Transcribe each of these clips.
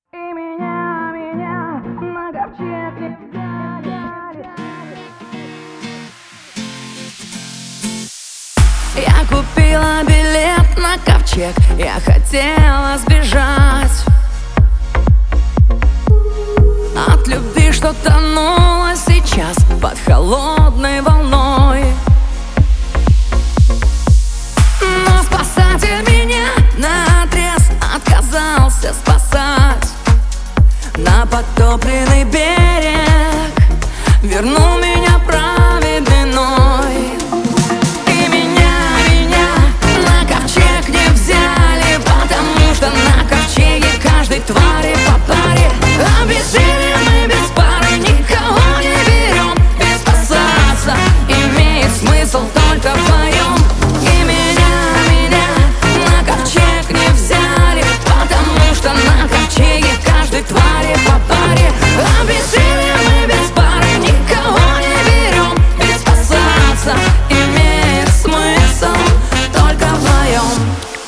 И меня на ковчег не взяли. Я купила билет на ковчег, я хотела сбежать от любви, что тонула сейчас под холодной волной. Но спасатель меня наотрез отказался спасать. На потопленный берег вернул меня праведный Ной. И меня на ковчег не взяли, потому что на ковчеге каждой твари по паре. Обезжирим мы без пары, никого не берем, ведь спасаться имеет смысл только вдвоем. И меня на ковчег не взяли, потому что на ковчеге каждой твари по паре. Обезжирим мы без пары, никого не берем, ведь спасаться имеет смысл только вдвоем.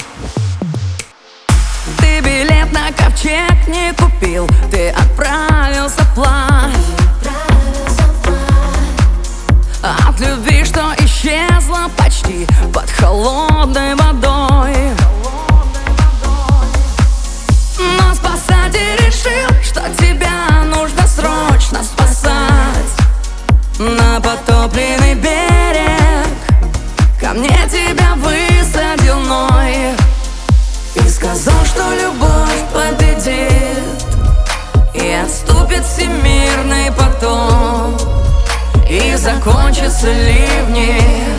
Ты билет на ковчег не купил, ты отправился вплавь от любви, что исчезла почти под холодной водой. Но спасатель решил, что тебя нужно срочно спасать. На потопленный берег ко мне тебя высадил Ной и сказал, что любовь победит и отступит всемирный потоп, и закончатся ливни.